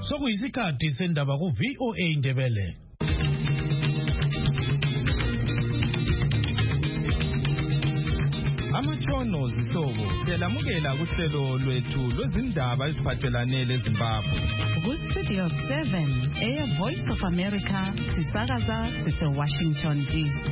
Sokuyisikhathi sendaba ku VOA Indebele. Amatshono zihlobo siyalamukela kuhlelo lwethu lwezindaba eziphathelane leZimbabwe. Ku-Studio 7 Voice of America sisakaza sise-Washington DC.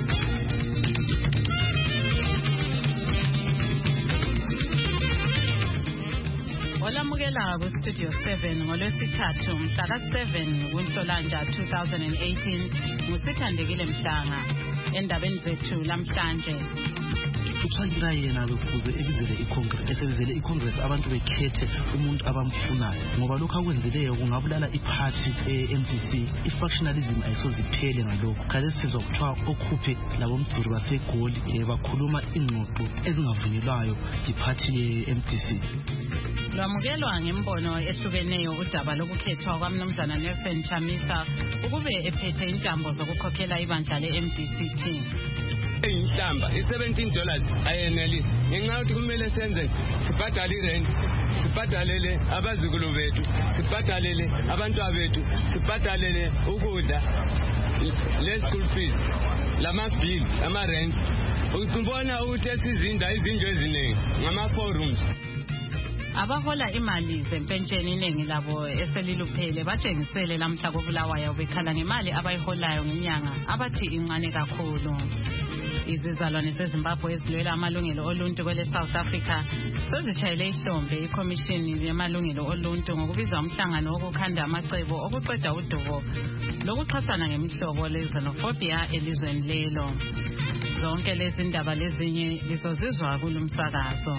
Olamukela ku-Studio 7 ngolwesithathu mhla ka-7 kuNhlolanja 2018 ngusithandekile Mhlanga. Endabeni zethu lamhlanje uthwalira yena bekuze ebizele iCongress abantu bekhethe umuntu abamfunayo ngoba lokho akwenzileyo kungabulala iparty eMDC. Ifactionalism ayisoziphele ngalokho. Kale sizwa kuthiwa okhuphe labomdzuri baseGoli bakhuluma ingxoxo ezingavunyelwayo iparty yeMDC. Lwamukelwa ngembono ehlukeneyo udaba lokukhethwa kwaMnumzana Nelson Chamisa ukube ephethe intambo zokukhokhela ibandla leMDC. Inhlamba $17 ayenelisi ngenxa yokuthi kumele senze sibhadale irent, sibhadalele abazukulu bethu, sibhadalele abantwana bethu, sibhadalele ukudla, le school fees, lama bill, ama rent. Ukubona ukuthi esizinda izinto eziningi ngama forums. Abahola imali zempentsheni iningi labo eseliluphele batshengisele lamhla koBulawayo bekhala ngemali abayiholayo ngenyanga abathi incane kakhulu. Izizalwane zeZimbabwe ezilwela amalungelo oluntu kwele South Africa sezitshayele ihlombe iCommission yamalungelo oluntu ngokubiza umhlangano wokukhanda amacebo okuqeda udubo lokuxhasana ngemihlobo le-xenophobia elizweni lelo. Zonke lezi ndaba lezinye lizozizwa kulumsakazo.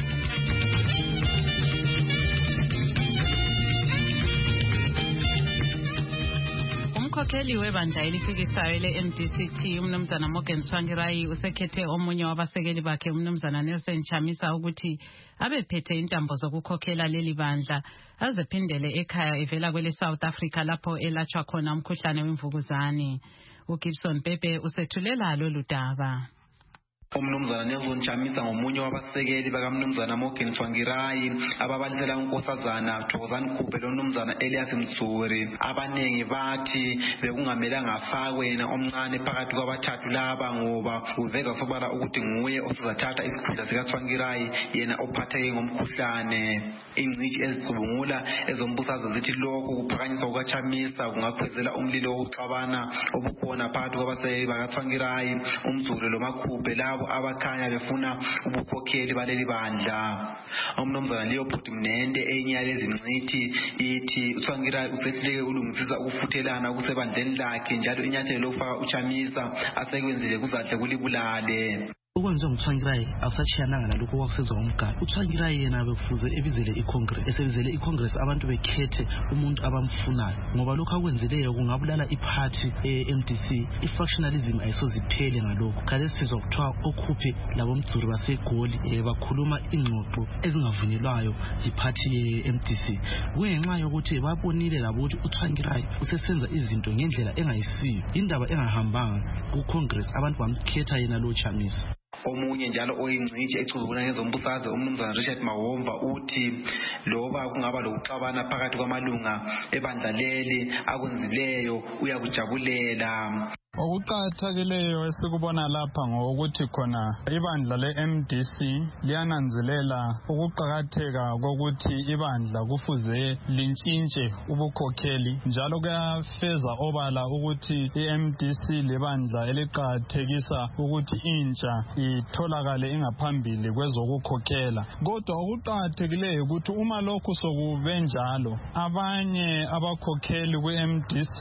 Umkhokheli webandla elifikisayo le-MDC uMnumzana Morgan Tsvangirai usekhethe omunye wabasekeli bakhe uMnumzana Nelson Chamisa ukuthi abephethe intambo zokukhokhela leli bandla azephindele ekhaya evela kwele South Africa lapho elatshwa khona umkhuhlane wemvukuzane. uGibson Pepe usethulela lolu daba. Umnumzana Nelson Chamisa ngomunye wabasekeli bakaMnumzana Morgan Tsvangirai ababalisela unkosazana Thokozani Khube loMnumzana Elias Mtsuri. Abanengi bathi bekungamelanga afakwe yena omncane phakathi kwabathathu laba ngoba uveza sobala ukuthi nguye osizathatha isikhundla sikaTsvangirai yena ophatheke ngomkhuhlane. Ingcitshi ezicubungula ezombusazwe zithi lokhu kuphakanyiswa kukaChamisa kungakhwezela umlilo wokuxabana obukhona phakathi kwabasekeli bakaTsvangirai, uMtsuri loMakhube labo abakhanya befuna ubukhokheli baleli bandla. Umnumzana Leopold Mnende enye yalezi ngcithi ithi uTsvangirai usehleke ulungisisa ukufuthelana kusebandleni lakhe njalo inyathelo lokufaka uChamisa asekwenzile kuzadle kulibulale. Ukwenziwa nguTsvangirai akusachiyananga nalokho kwakusenzwa ngomgadi. uTsvangirai yena bekuze ebizele iCongress abantu bekhethe umuntu abamfunayo ngoba lokho akwenzileyo kungabulala iparty eMDC. Ifactionalism ayisoziphele ngalokho. Kale sizwa kuthiwa okhuphe labomdzuri baseGoli bakhuluma ingxoxo ezingavunyelwayo iparty yeMDC. Kungenxa yokuthi babonile labo ukuthi uTsvangirai usesenza izinto ngendlela engayisiyo, indaba engahambanga kuCongress, abantu bamkhetha yena lo Chamisa. Omunye njalo oyingcitshi ecubungula ngezombusazwe uMnumzana Richard Mawomva uthi loba kungaba lokuxabana phakathi kwamalunga ebandla leli akwenzileyo uyakujabulela. Okuqakathekileyo esikubona lapha ngokuthi khona ibandla leMDC liyananzelela ukuqakatheka kokuthi ibandla kufuze lintshintshe ubukhokheli njalo kuyafeza obala ukuthi iMDC libandla eliqakathekisa ukuthi intsha itholakale ingaphambili kwezokukhokhela. Kodwa okuqakathekileyo ukuthi uma lokhu sokubenjalo abanye abakhokheli kweMDC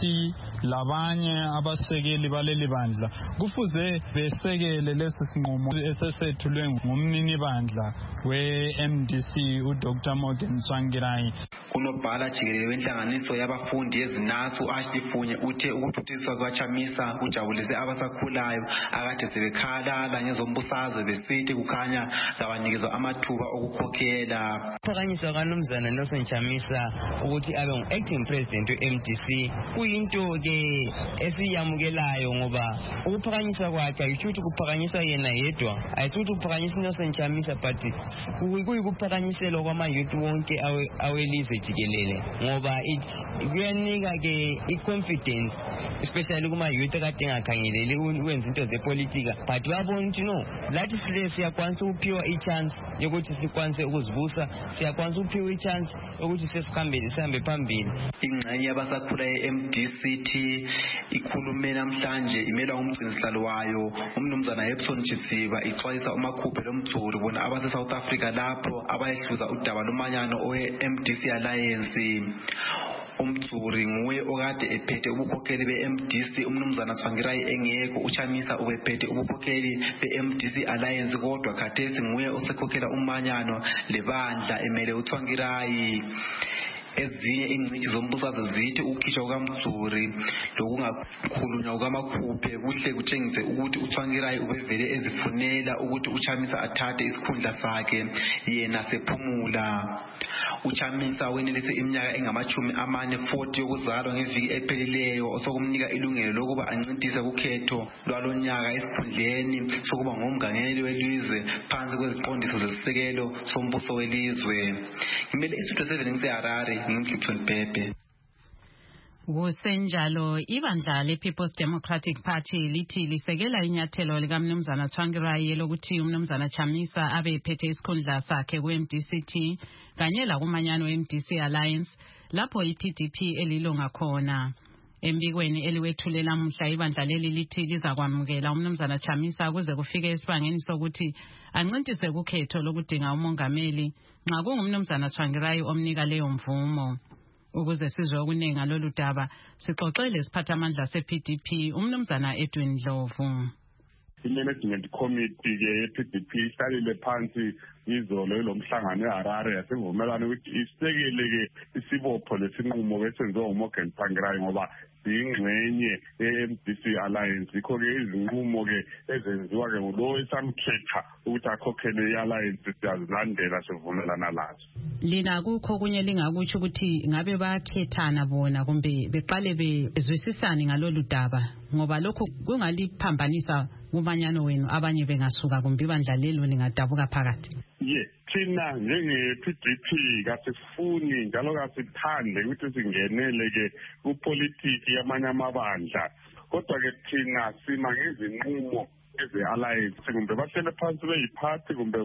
labanye abasekeli baleli bandla kufuze besekele lesi sinqumo esesethulwe ngumnini bandla weMDC uDr. Morgan Tsvangirai. Unobhala jikelele wenhlanganiso yabafundi ezinasu Ashlifunye uthe ukuthuthiswa kwaChamisa kujabulise abasakhulayo akade sebekhalala ngezombusazwe besithi kukhanya kabanikezwa amathuba okukhokhela. Ukuphakanyiswa kaMnumzana Nelson Chamisa ukuthi abe ngu-acting president weMDC kuyinto ke ke esiyamukelayo ngoba ukuphakanyiswa kwakhe ayisho ukuthi kuphakanyiswa yena yedwa, ayisho ukuthi kuphakanyiswa uNelson Chamisa, but kuyikuphakanyisela kwama-youth wonke awelizwe jikelele, ngoba kuyanika ke i-confidence especially kuma-youth akade engakhangeleli ukwenza into zepolitika, but babona ukuthi no, lathi siyakwanisa ukuphiwa i-chance yokuthi sikwanise ukuzibusa, siyakwanisa ukuphiwa i-chance yokuthi sihambe phambili. Ingxenye yabasakhula ye-MDC ikhulume namhlanje imelwa ngumgcinisihlalo wayo umnumzana Epson Chitsiba, ixwayisa uMakhuphe loMdzuri bona abase-South Africa lapho abayehluza udaba lomanyano owe-MDC Alliance. Umdzuri nguye okade ephethe ubukhokheli be-MDC, umnumzana Tsvangirai engekho, uChamisa ubephethe ubukhokheli be-MDC Alliance, kodwa khathesi nguye osekhokhela umanyano lebandla emele uTsvangirai. Ezinye ingcitshi zombusazwe zithi ukukhishwa kukaMdzuri lokungakhulunywa kukaMakhuphe kuhle kutshengise ukuthi uTsvangirai ubevele ezifunela ukuthi uChamisa athathe isikhundla sakhe yena sephumula. uChamisa wenelise iminyaka engama-40 yokuzalwa ngeviki ephelileyo osokumnika ilungelo lokuba ancintise kukhetho lwalonyaka esikhundleni sokuba ngumngangeli welizwe phansi kweziqondiso zesisekelo sombuso welizwe. Ngimele iStudio 7 ngiseHarare, ngimGibson Bhebhe. Kusenjalo ibandla le-People's Democratic Party lithi lisekela inyathelo likaMnumzana Tsvangirai lokuthi uMnumzana Chamisa abe ephethe isikhundla sakhe ku-MDC kanye lakumanyano we-MDC Alliance lapho i-PDP elilonga khona. Embikweni eliwethulela mhla ibandla leli lithi lizakwamukela uMnumzana Chamisa kuze kufike esibangeni sokuthi ancintise kukhetho lokudinga umongameli nxa kungumNumzana Tsvangirai omnika leyo mvumo. Ukuze sizwe okuningi ngalolu daba sixoxele isiphathamandla se-PDP uMnumzana Edwin Ndlovu. I-Management Committee ke ye-PDP ihlalile phansi izolo lomhlangano eHarare yasevumelana ukuthi isekele ke isibopho lesinqumo besenziwa uMorgan Tsvangirai ngoba ingxenye ye-MDC Alliance. Ikho ke izinqumo ke ezenziwa ke ngulo esamkhetha ukuthi akhokhele i-alliance siyazilandela sivumelana lazo. Lina kukho kunye lingakutsho ukuthi ngabe bayakhethana bona kumbe beqale bezwisisane ngalolu daba ngoba lokho kungaliphambanisa kumanyano wenu abanye bengasuka kumbe ibandla lelo lingadabuka phakathi. Thina njenge-PDP kasifuni njalo kasithande ukuthi singenele ke kupolitiki yamanye amabandla, kodwa ke thina sima ngezinqumo eze-alliance kumbe bahlele phansi beyiphathi kumbe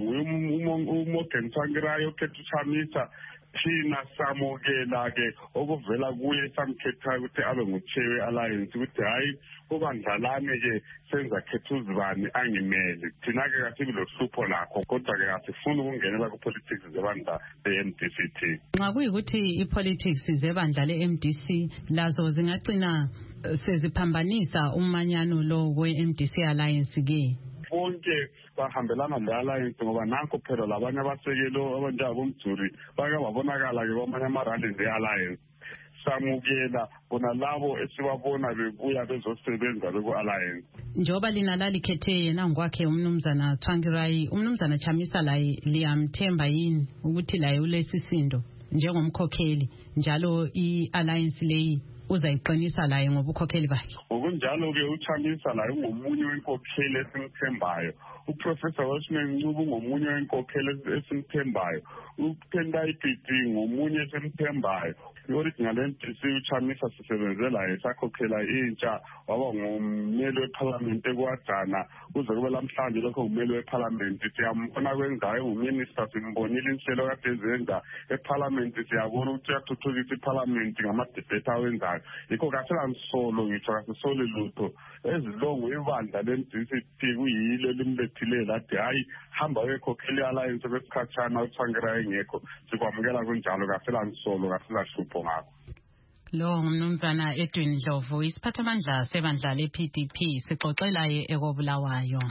uMorgan Tsvangirai okhetha uChamisa. Thina samukela ke okuvela kuye samkhetha ukuthi abe nguchair we-alliance ukuthi hayi ubandlalane ke senza khetha uzibani angimele. Thina ke kasibi lohlupho lakho, kodwa ke asifuni ukungenela ku-politics zebandla le-MDC. Nxa kuyikuthi i-politics zebandla le-MDC lazo zingagcina seziphambanisa umanyano lo we-MDC Alliance ke bonke bahambelana le-alliance ngoba nanko phela labanye abasekelo abanjengaboMdzuri bake babonakala ke kwamanye ama-rallies e-alliance. Samukela bona labo esibabona bebuya bezosebenza beku-alliance. Njoba lina lalikhethe yena ngokwakhe uMnumzana Tsvangirai, uMnumzana Chamisa laye liyamthemba yini ukuthi laye ulesisindo njengomkhokheli njalo i-alliance leyi uzayiqinisa laye ngobukhokheli bakhe? Ngokunjalo ke uChamisa laye ungomunye wenkokheli esimthembayo. uProfessor Washington Ncube ngomunye wenkokheli esimthembayo. uTendai Biti ngomunye esimthembayo. I-original MDC uChamisa sisebenzela esakhokhela intsha waba ngumeli weParliament ekwadana kuze kube lamhlanje lokho ngumeli weParliament. Siyambona kwenzayo nguminister, simbonile inhlelo kade ezenza eParliament, siyabona ukuthi uyathuthukisa iParliament ngamadebate awenzayo. Yikho kaselasolo ngitsho kasisole lutho ezilongo ibandla le-MDC kuyilo limlethile lathi hayi hamba wekhokheli alliance kwesikhatshana uTsvangirai engekho. Sikwamukela kunjalo kaselansolo kaselahlupho ngakho. Lo ngumnumzana Edwin Ndlovu, isiphathamandla sebandla le-PDP sixoxelaye ekobulawayo.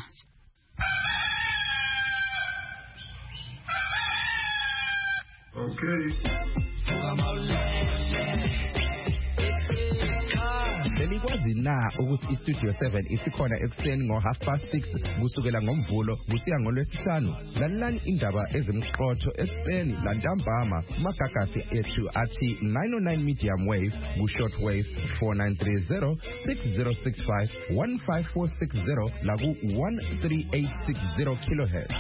Belikwazi uyazi na ukuthi iStudio 7 isikhona ekuseni ngo6:30 kusukela ngoMvulo kusiya ngoLwesihlanu. Lalelani indaba ezimxotho ekuseni lantambama magagasi ethu athi 909 medium wave ku-short wave 4930 6065 15460 la ku-13860 kilohertz.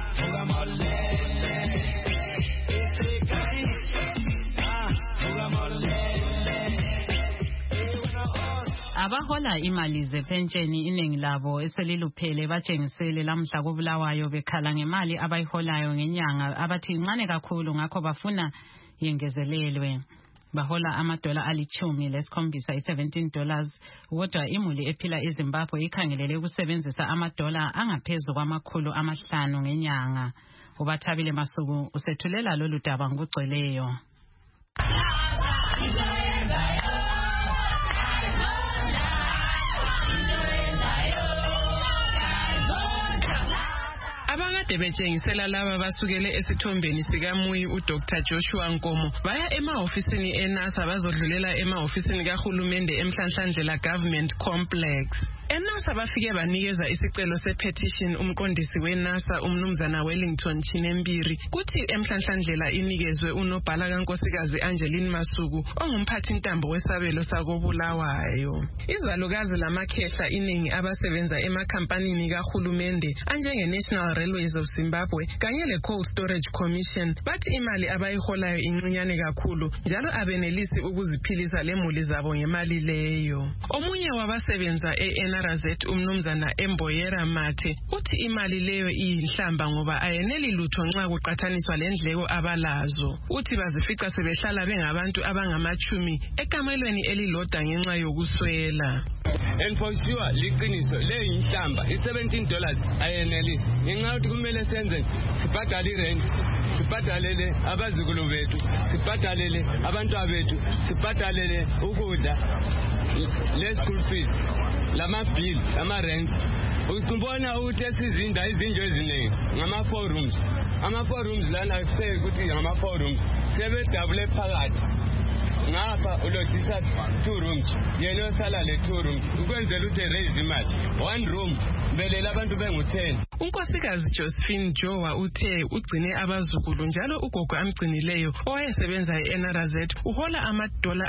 Abahola imali zepentsheni iningi labo eseliluphele batshengisele lamhla koBulawayo bekhala ngemali abayiholayo ngenyanga abathi incane kakhulu ngakho bafuna yengezelelwe. Bahola $17 $17 kodwa imuli ephila eZimbabwe ikhangelele ukusebenzisa $5 angaphezu kwama500 ngenyanga. Ubathabile Masuku usethulela lolu daba ngokugcweleyo. Abangade betshengisela laba basukele esithombeni sikaMuyi uDr Joshua Nkomo baya emahofisini eNASA bazodlulela emahofisini kahulumende eMhlanhlandlela Government Complex. eNASA bafike banikeza isicelo sepetition umqondisi weNASA umnumzana Wellington Chinembiri kuthi eMhlanhlandlela inikezwe unobhala kaNkosikazi Angeline Masuku ongumphathi intambo wesabelo sakoBulawayo. Izalukazi lamakhehla iningi abasebenza emakhampanini kahulumende anjenge National Railways of Zimbabwe kanye le Coal Storage Commission bathi imali abayiholayo incinyane kakhulu njalo abenelisi ukuziphilisa lemuli zabo ngemali leyo. Omunye wabasebenza eNRZ umnumzana Emboyera Mathe uthi imali leyo iyinhlamba ngoba ayeneli lutho nxa kuqathaniswa lendleko abalazo. Uthi bazifica sebehlala bengabantu abangamachumi ekamelweni elilodwa ngenxa yokuswela. And for sure liqiniso leyinhlamba $17 ayenelisi ngenxa ukuthi kumele senze sibhadale irent sibhadalele abazukulu bethu sibhadalele abantwana bethu sibhadalele ukudla le school fees lama bill lama rent. Ukubona ukuthi esizinda izinto eziningi ngama forums lana kuseyi ukuthi ngama forums sebedabule phakathi ngapha ulojisa 2 rooms yena osala le 2 rooms ukwenzela ukuthi raise imali 1 room belela abantu bengu10. Unkosikazi Josephine Jowa uthe ugcine abazukulu njalo ugogo amgcinileyo owayesebenza eNRZ uhola $25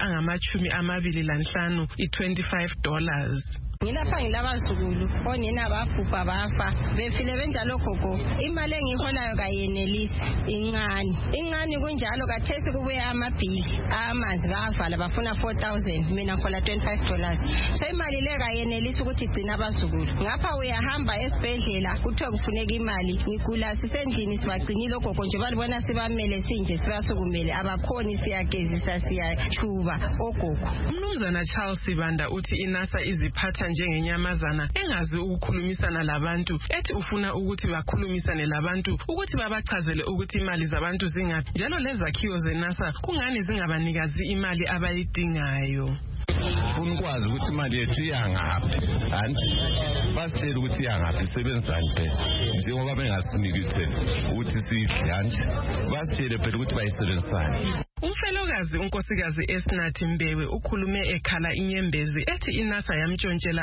$25. Ngilapha ngilabazukulu onina babhubha bafa befile benjalo gogo imali engiholayo kayenelisi ingani kunjalo kathesi kubuya amabhili amanzi bavala bafuna $4,000 mina ngihola $25 so imali le kayenelisi ukuthi igcina abazukulu ngapha uyahamba esibhedlela kuthiwa kufuneka imali ngigula sisendlini sibagcinile gogo nje balibona sibamele sinje sibasukumele abakhoni siyagezisa siyachuba ogogo. Umnumzana Charles Sibanda uthi iNASA iziphatha njengenyamazana engazi ukukhulumisana labantu ethi ufuna ukuthi bakhulumisane labantu ukuthi babachazele ukuthi imali zabantu zingaphi njalo lezakhiwo zeNASA kungani zingabanikazi imali abayidingayo. Unkwazi ukuthi imali yethu iyangaphi anti basitshela ukuthi iyangaphi sebenza nje njengoba bengasiniki ukuthi sidle anti basitshele phela ukuthi bayisebenzisane. Umfelokazi unkosikazi Esnathi Mbewe ukhulume ekhala inyembezi ethi iNASA yamtshontshela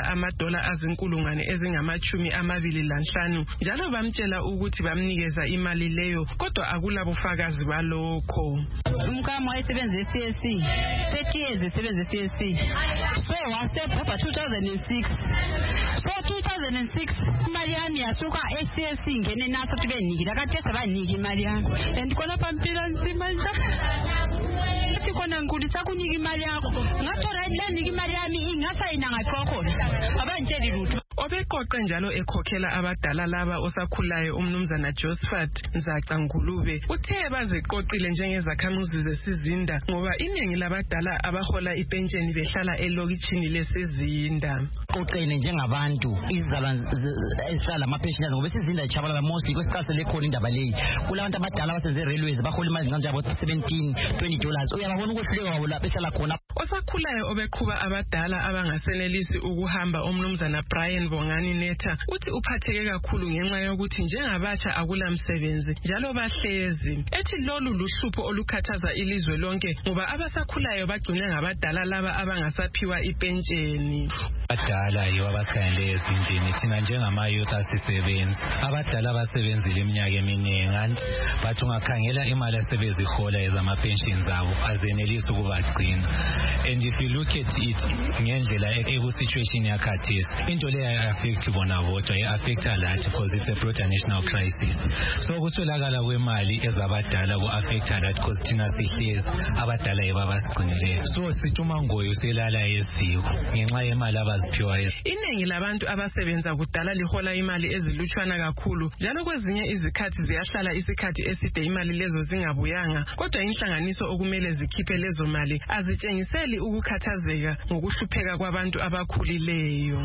$25 njalo bamtshela ukuthi bamnikeza imali leyo kodwa akula bufakazi balokho. Umkama wayesebenza eCSC 30 years esebenza eCSC so wasebhubha 2006 so 2006 imali yami yasuka eCSC ngene eNASA tubenikile akathesa baniki imali yami and khona pampila nzima nje khona ngikudisa kunika imali yakho ngathora ilandika imali yami ingasayina ngakhokho abantsheli lutho. Obeqoqe njalo ekhokhela abadala laba osakhulayo umnumzana Josephat Nzaca Ngulube uthe baziqoqile njengezakhamuzi zesizinda ngoba iningi labadala abahola ipentsheni behlala elokitshini lesizinda. Qoqene njengabantu izizalwane ezihlala amapensioners ngoba isizinda ichabala mostly kwesicasele khona indaba leyi kulabantu abadala abasenze railways bahola imali kanjalo $17-20 uyabona ukwehluleka kwabo lapho ehlala khona. Osakhulayo obeqhuba abadala abangasenelisi ukuhamba umnumzana Brian uHelen Bongani Neta uthi uphatheke kakhulu ngenxa yokuthi njengabatsha akulamsebenzi njalo bahlezi. Ethi lolu luhlupho olukhathaza ilizwe lonke ngoba abasakhulayo bagcine ngabadala laba abangasaphiwa ipentsheni. Abadala yibo abakhangele ezindlini, thina njengama-youth asisebenzi. Abadala abasebenzile iminyaka eminingi bathi ungakhangela imali asebezihola ezama-pensions abo azenelisi ukubagcina. And if you look at it ngendlela eku-situation yakhathesi, into leyo ayi-affect bona bodwa, i-affecta lathi because it's a broader national crisis. So kuswelakala kwemali ezabadala ku-affecta lathi because thina sihlezi abadala yibo abasigcinileyo. So sithi uMangoyi uselala eziko ngenxa yemali abaziphiwayo. Iningi labantu abasebenza kudala lihola imali ezilutshwana kakhulu njalo kwezinye izikhathi ziyahlala isikhathi eside imali lezo zingabuyanga, kodwa inhlanganiso okumele zikhiphe lezo mali azitshengiseli ukukhathazeka ngokuhlupheka kwabantu abakhulileyo.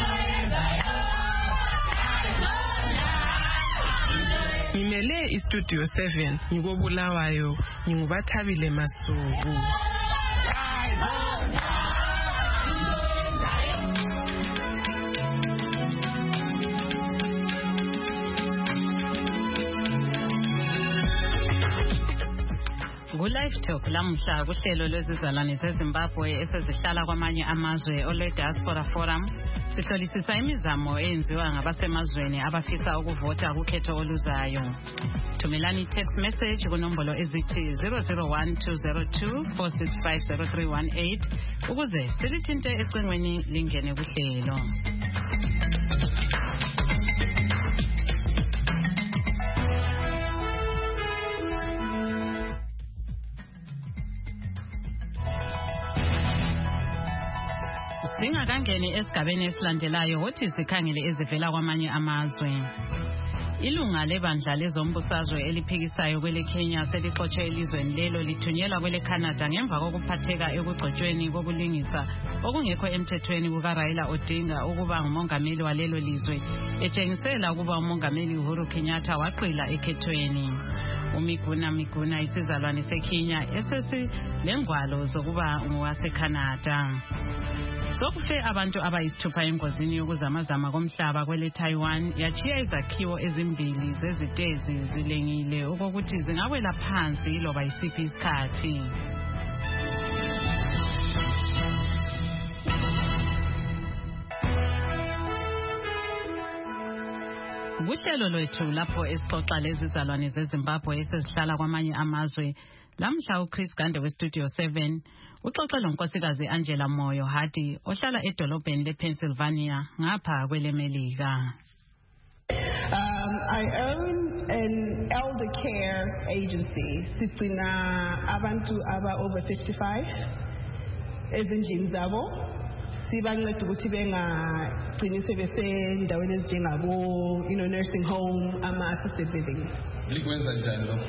Ngimele iStudio 7 ngikobulawayo, nginguBathabile Masuku. Live Talk lamhla kuhlelo lwezizalwane zeZimbabwe esezihlala kwamanye amazwe ole Diaspora Forum sihlolisisa imizamo eyenziwa ngabasemazweni abafisa ukuvota kukhetho oluzayo. Thumelani text message kunombolo ezithi 0012024650318 ukuze silithinte ecingweni lingene kuhlelo. Singakangeni esigabeni esilandelayo wothi sikhangele ezivela kwamanye amazwe. Ilunga lebandla lezombusazwe eliphikisayo kwele Kenya selixotshe elizweni lelo lithunyelwa kwele Canada ngemva kokuphatheka ekugcotshweni kokulungisa okungekho emthethweni kukaRaila Odinga ukuba ngumongameli walelo lizwe, etshengisela ukuba umongameli Uhuru Kenyatta waqila ekhethweni. Miguna isizalwane seKenya lengwalo zokuba ngowaseCanada. Sokufe abantu abayisithupha engozini yokuzamazama komhlaba kwele Taiwan yachiya izakhiwo ezimbili zezitezi zilengile okokuthi zingawela phansi loba isiphi isikhathi. Kuhlelo lwethu lapho esixoxa lezizalwane zeZimbabwe esezihlala kwamanye amazwe, lamhla uChris Gande weStudio 7 uxoxe lonkosikazi Angela Moyo Hadi ohlala edolobheni lePennsylvania ngapha kweleMelika. I own an elder care agency. Sigcina abantu aba over 55 ezindlini zabo. Sibanceda ukuthi bengagcini sebesendaweni ezinjengabo nursing home ama assisted living. Likwenza njani lo?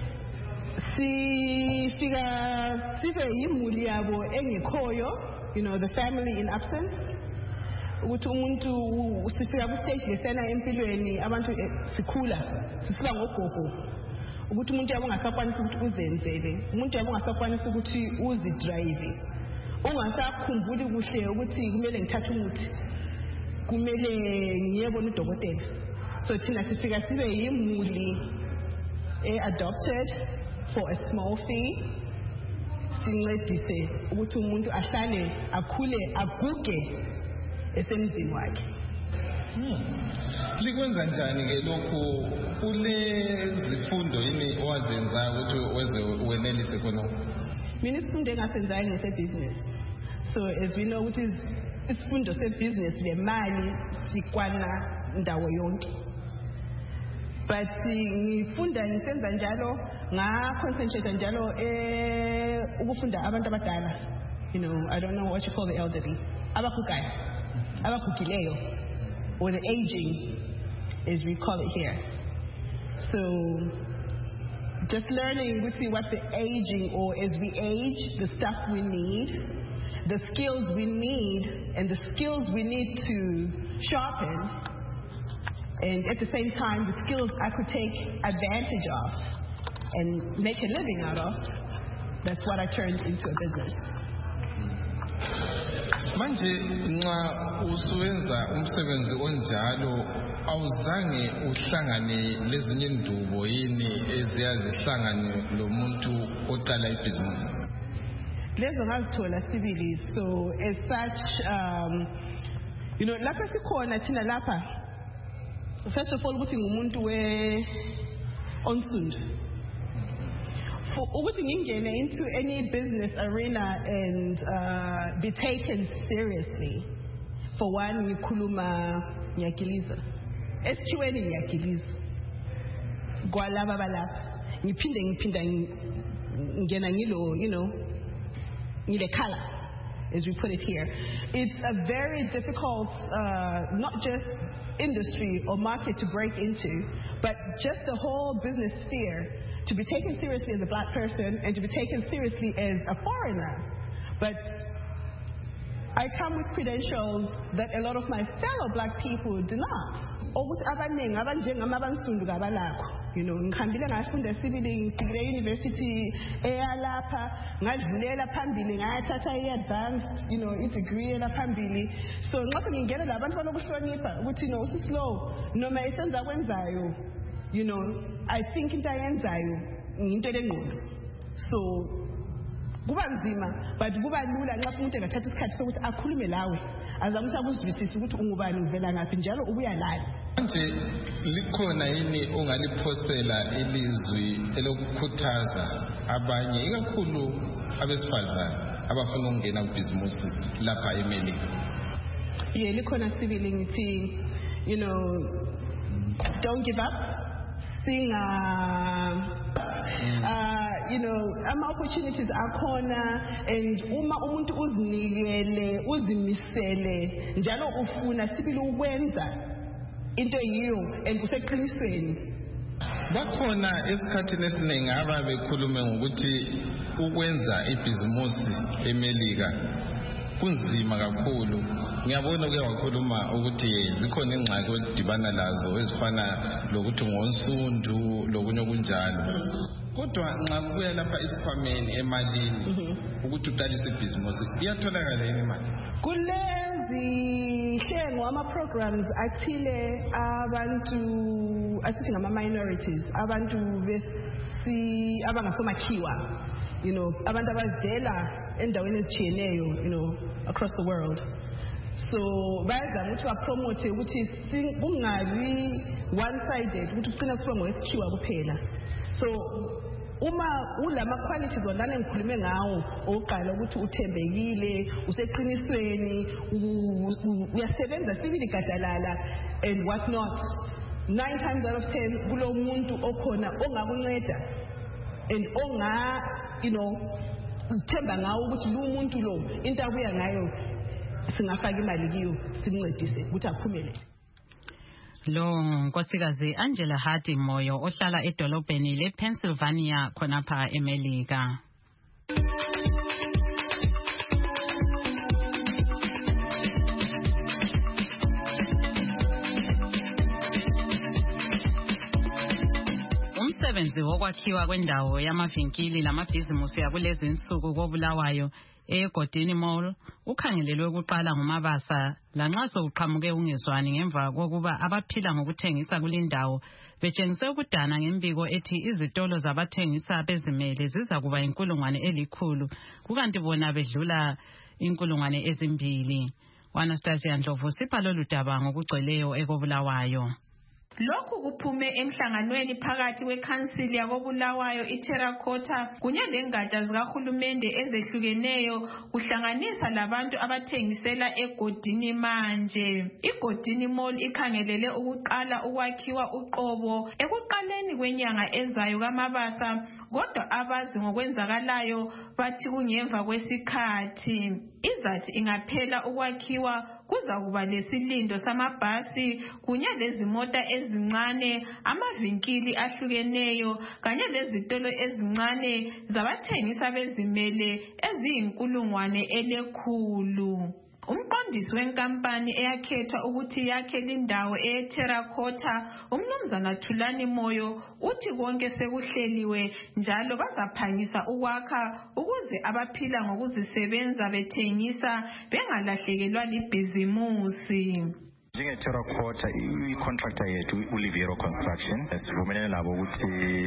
Sifika sibe yimuli yabo engekhoyo, the family in absence. Ukuthi umuntu sifika ku stage lesena empilweni abantu sikhula sisiba ngogogo. Ukuthi umuntu yabo ungasakwanisa ukuthi uzenzele, umuntu yabo ungasakwanisa ukuthi uzidrive. Ungasakhumbuli kuhle ukuthi kumele ngithathe umuthi, kumele ngiyebona udokotela. So thina sifika sibe yimuli adopted for a small fee, sincedise ukuthi umuntu ahlale akhule aguge esemzini wakhe. Likwenza njani ke lokho kule zifundo yini owazenza ukuthi wenelise khona? Mina isifundo engasenzayo ngesebusiness. So as we know ukuthi isifundo sebusiness le mali sikwana ndawo yonke. But ngifunda ngisenza njalo concentrate njalo ukufunda abantu abadala. I don't know what you call the elderly. Abagugileyo, or the aging as we call it here. So just learning what the aging, or as we age, the stuff we need, the skills we need, and the skills we need to sharpen, and at the same time the skills I could take advantage of and make a living out of. That's what I turned into a business. manje nxa usuwenza umsebenzi onjalo awuzange uhlangane lezinye indubo yini eziyazihlangane lomuntu oqala ibhizinisi? Lezo ngazithola sibili. So as such, lapha sikhona thina lapha, first of all ukuthi ngumuntu onsundu. For ukuthi ngingene into any business arena and be taken seriously, for one, ngikhuluma ngiyagiliza, esithiweni ngiyagiliza kwalaba balapha, ngiphinda ngena ngilo, ngile color, as we put it here. It's a very difficult, not just industry or market to break into, but just the whole business sphere, to be taken seriously as a black person and to be taken seriously as a foreigner. But I come with credentials that a lot of my fellow black people do not. Ngihambile ngafunda civil, ngifikile university eyalapha, ngadlulela phambili, ngayathatha i-advanced, i-degree elaphambili. So nxa ngingena labantu banokuhlonipha ukuthi usislow noma esenza kwenzayo, I think into ayenzayo into elengqondo. So kuba nzima, but kuba lula nxa umuntu engathatha isikhathi sokuthi akhulume lawe, azama ukuthi akuzwisise ukuthi ungubani, uvela ngaphi, njalo ubuya lani. Manje likhona yini ongaliphosela ilizwi elokukhuthaza abanye, ikakhulu abesifazane abafuna ukungena kubhizinisi lapha eMelika? Likhona sibili ngithi, don't give up. Ama-opportunities akhona, and uma umuntu uzimisele njalo ufuna sibili ukwenza into yiyo and useqinisweni. Bakhona esikhathini esiningi ababekhulume ngokuthi ukwenza ibhizinisi eMelika kunzima kakhulu. Ngiyabona uke wakhuluma ukuthi zikhona ingxaki odibana lazo ezifana lokuthi ngonsundu lokunye okunjalo. Kodwa nxa kubuya lapha isikhwameni emalini ukuthi uqalise ibhizinisi, iyatholakala yini imali? Kulezi hlengo ama-programs athile abantu asithi ngama-minorities, abantu abangasomakhiwa, abantu abavela endaweni ezitshiyeneyo, across the world. So bayazama ukuthi bapromote ukuthi kungabi one-sided, ukuthi ugcina kuthiwa ngowesikhiwa kuphela. So uma ulama qualities wandane ngikhulume ngawo, oqala ukuthi uthembekile, useqinisweni, uyasebenza sibili gadalala and what not, 9 times out of 10 kulo muntu okhona ongakunceda and themba ngawo ukuthi lo muntu lo into abuya ngayo singafaka imali kiyo simncedise ukuthi aphumelele. Lo nkosikazi Angela Hardy Moyo ohlala edolobheni lePennsylvania khonapha eMelika. Umsebenzi wokwakhiwa kwendawo yamavinkili lamabhizimusi yakulezi insuku koBulawayo eGodini Mall ukhangelelwe ukuqala ngumabasa lanxa sokuqhamuke ungezwani ngemva kokuba abaphila ngokuthengisa kulindawo betshengise ukudana ngembiko ethi izitolo zabathengisa bezimele ziza kuba 100,000 kukanti bona bedlula 2,000. Anastasia Ndlovu sipha lolu daba ngokugcweleyo ekoBulawayo. Lokhu kuphume emhlanganweni phakathi kwekhansili yakoBulawayo iTerracotta kunye lengatsha zikahulumende ezehlukeneyo kuhlanganisa labantu abathengisela eGodini manje. iGodini Mall ikhangelele ukuqala ukwakhiwa uqobo ekuqaleni kwenyanga ezayo kaMabasa, kodwa abazi ngokwenzakalayo bathi kungemva kwesikhathi. Izathi ingaphela ukwakhiwa kuzakuba lesilindo samabhasi kunye lezimota ezincane, amavinkili ahlukeneyo kanye lezitolo ezincane zabathengisa bezimele eziyi100,000. Umqondisi wenkampani eyakhethwa ukuthi yakhe lindawo eTerracotta, umnumzana Thulani Moyo, uthi konke sekuhleliwe njalo bazaphangisa ukwakha ukuze abaphila ngokuzisebenza bethengisa bengalahlekelwa libhizimusi. Njenge-Terracotta i-contractor yethu uLivero Construction sivumelene nabo ukuthi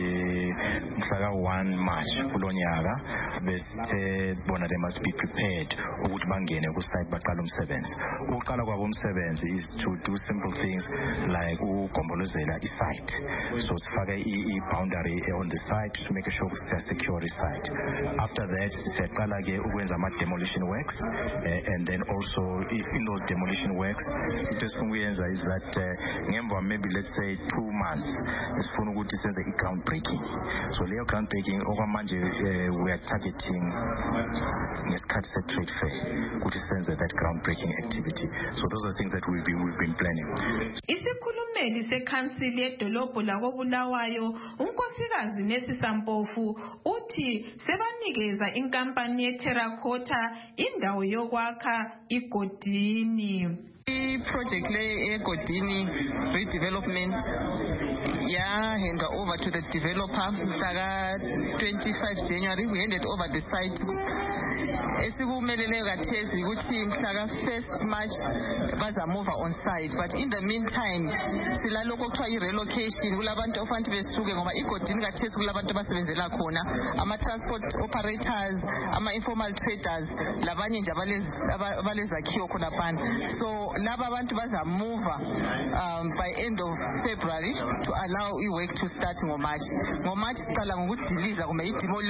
mhla ka-1 March kulo nyaka besithe bona they must be prepared ukuthi bangene ku-site baqala umsebenzi. Ukuqala kwabo umsebenzi is to do simple things like ukugombolozela i-site. So sifake i-boundary on the site to make sure ukuthi siya-secure i-site. After that siyaqala-ke ukwenza ama-demolition works and then also in those demolition works is that maybe let's say 2 months sifuna ukuthi senze i-ground breaking. So leyo ground breaking okwamanje we are targeting ngesikhathi se-trade fair ukuthi senze that ground breaking activity. So those are things that we've been planning. Isikhulumeli sekhansili yedolobho lakoBulawayo unkosikazi Nesisa Mpofu uthi sebanikeza inkampani yeTerracotta indawo yokwakha igodini. I-project le egodini redevelopment yahandwa over to the developer mhla 25 January. We handed over the site. Esikumeleleyo kathesi ukuthi mhla 1 March baza move on site, but in the meantime silalokho kuthiwa i-relocation kulabantu ofanele besuke ngoba igodini kathesi kulabantu abasebenzela khona ama-transport operators, ama-informal traders labanye nje abalezakhiwo khona phana. So laba abantu baza move by end of February to allow i-work to start ngoMarch. ngoMarch siqala ngokuthi diliza kumbe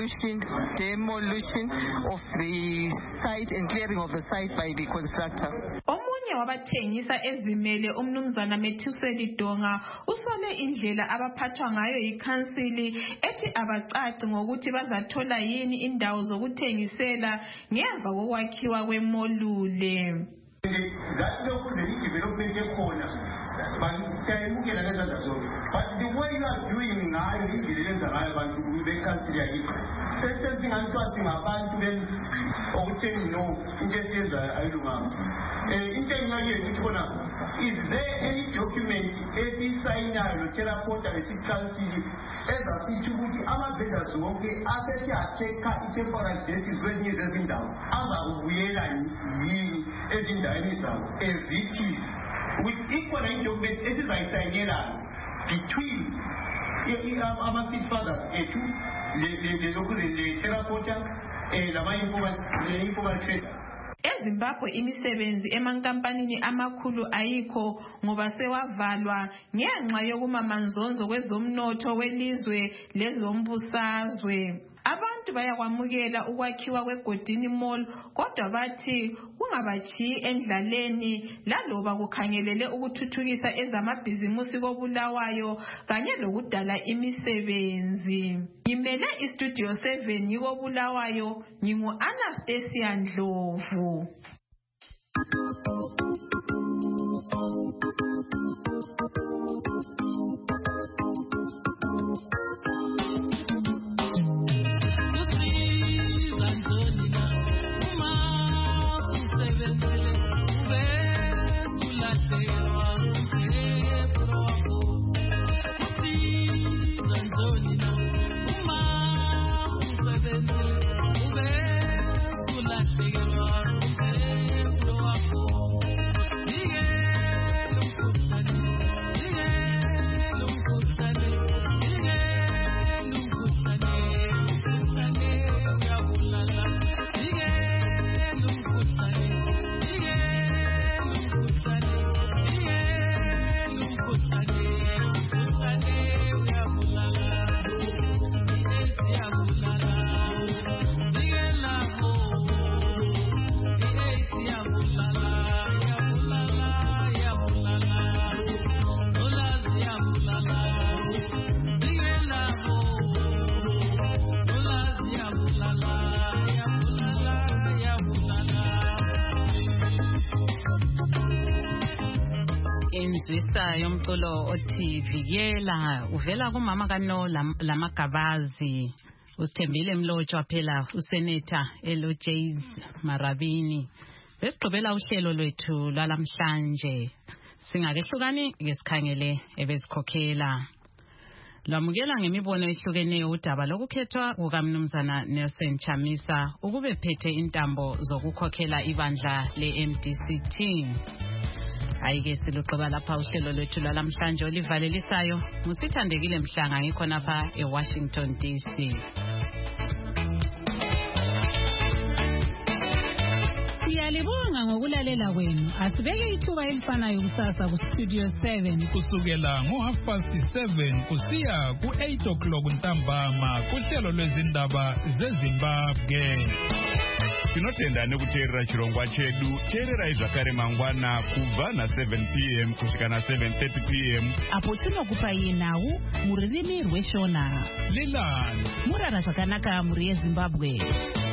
demolition of the site and clearing of the site by the constructor. Omunye wabathengisa ezimele umnumzana Methuseli Donga usole indlela abaphathwa ngayo ikhansili ethi abacaci ngokuthi bazathola yini indawo zokuthengisela ngemva kokwakhiwa kwemolule. That's no good development ekhona but siyayimukela lezandla zonke, but the way you are doing ngayo indlela elenza ngayo abantu bekhansili yakithi sesingathiwa singabantu okutheni no into esiyenzayo ayilunganga. Into engiyake ukuthi khona, is there any document esiyisayinayo noTerracotta besikhansili ezasithi ukuthi ama-vendors wonke asethi athekha i-temporary basis kwezinye zezindawo azakubuyela yini ezindaweni zabo ezithi with ikhona i-document esizayisayinelana between ama-seed fathers ethu le-Terracotta lama-informal traders. EZimbabwe imisebenzi emankampanini amakhulu ayikho ngoba sewavalwa ngenxa yokumamanzonzo kwezomnotho welizwe lezombusazwe. Abantu bayakwamukela ukwakhiwa kwegodini mall kodwa bathi kungabachiyi endlaleni laloba kukhangelele ukuthuthukisa ezamabhizimusi koBulawayo kanye lokudala imisebenzi. Ngimele istudio 7 yikoBulawayo, ngingu-Anastasia Ndlovu. Zwisa yomculo othi vikela uvela kumama kaNo Lamagabazi, uSithembile Mlotshwa phela uSenator Elojays Marabini Besigqibela uhlelo lwethu lwalamhlanje. Singakehlukani ngesikhangele ebezikhokhela. Lwamukela ngemibono ehlukeneyo udaba lokukhethwa kukaMnumzana Nelson Chamisa ukube phethe intambo zokukhokhela ibandla le-MDCT. Ayike siluqoba lapha uhlelo lwethu lwalamhlanje olivalelisayo. Musithandekile Mhlanga ngikho napha eWashington DC. Siyalibonga ngokulalela kwenu. Asibeke ithuba elifanayo kusasa ku Studio 7 kusukela ngo7:30 kusiya ku8 ntambama kuhlelo lwezindaba zeZimbabwe. Tinotendane kuteerera chirongwa chedu. Teererai zvakare mangwana kubva na7 p.m. kusvika na7:30 p.m. apo tinokupai nhau muririmi rweshona. Lilani murara zvakanaka muri yeZimbabwe.